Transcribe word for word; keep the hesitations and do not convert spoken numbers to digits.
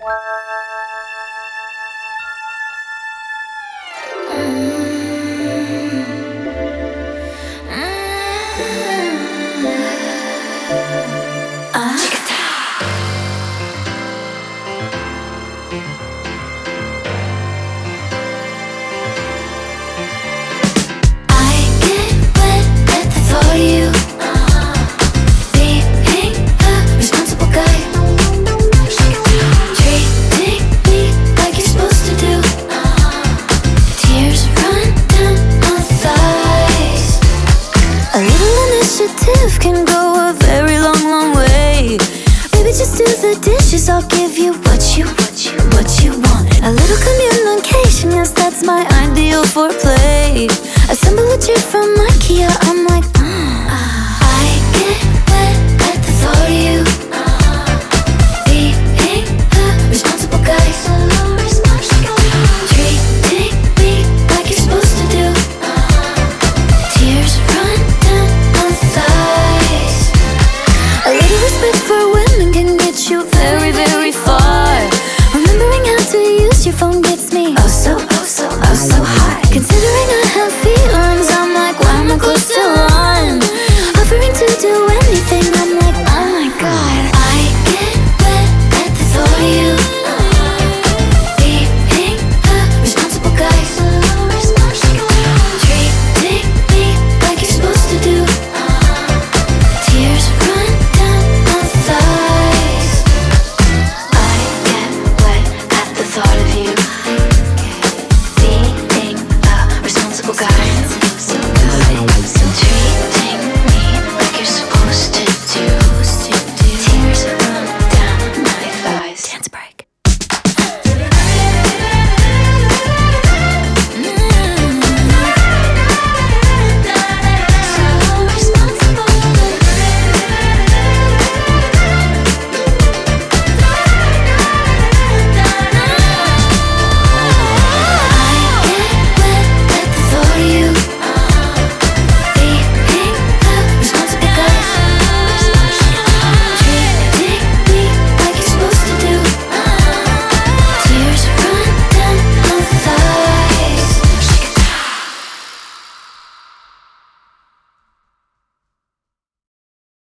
Can go a very long, long way. Baby, just do the dishes, I'll give you what you, what you, what you want. A little communication, yes, that's my ideal foreplay. Assemble a chair from IKEA, I'm like, mm. ah.